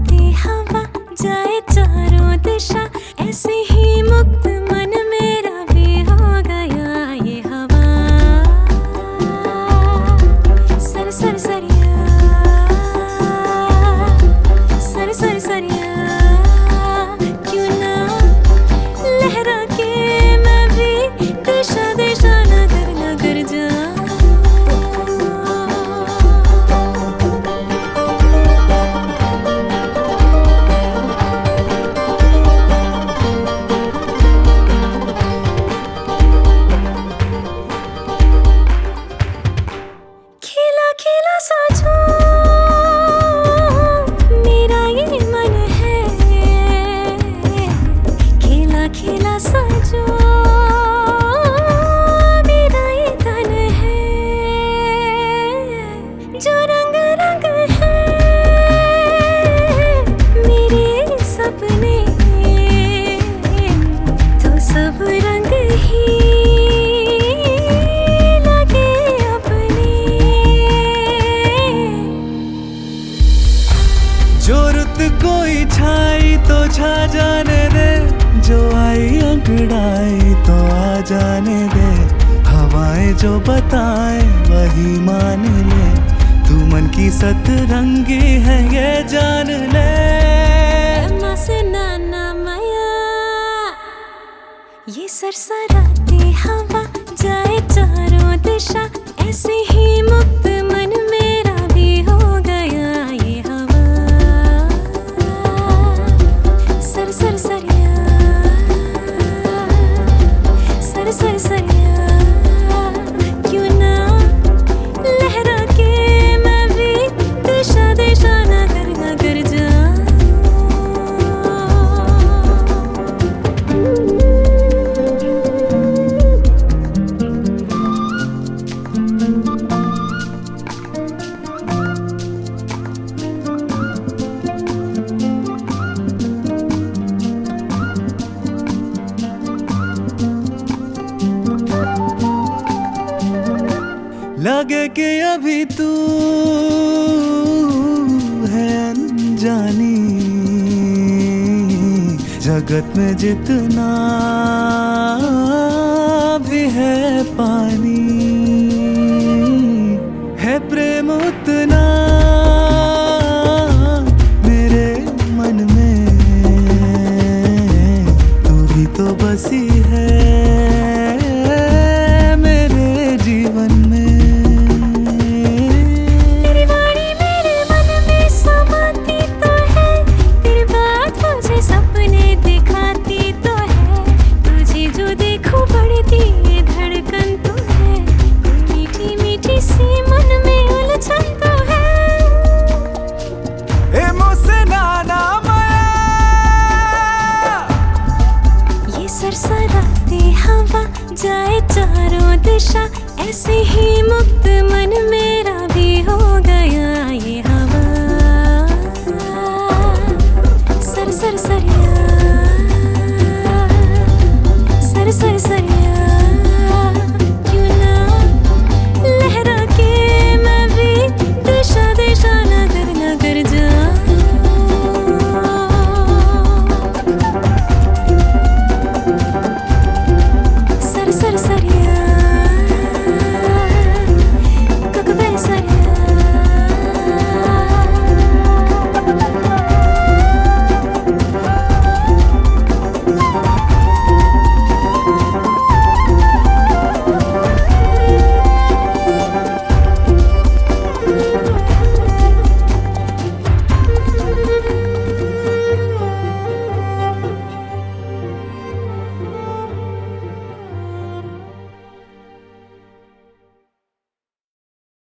सरसराती हवा जाए चारों दिशा, ऐसे ही मुक्त मन मेरा भी हो गया ये हवा। सर सर सरिया, सर सर सरिया, क्यों ना लहरा के मैं भी दिशा दिशा नगर नगर जाऊं। मेरा ये मन है, खिला खिला साजो मेरा ये तन है, जो रंग रंग है मेरे सपने, तो सब रंग ही जो रुत कोई छाई तो छा जाने दे, जो आई अंगड़ाई तो आ जाने दे, हवाएं जो बताए वही मान ले, तू मन की सतरंगी है ये जान ले। से नाना माया ये सरसराती हवा जाए चारों दिशा, ऐसे ही मुक्त मन मेरा भी हो गया ये हवा। सर सर सरिया, सर सर सरिया, क्यों ना लहरा के मैं भी दिशा दिशा नगर नगर जाऊं। लगे कि अभी तू है अनजानी, जगत में जितना भी है पानी, है प्रेम उतना मेरे मन में, तू भी तो बसी है मेरे जीवन में। सरसराती हवा जाए चारों दिशा, ऐसे ही मुक्त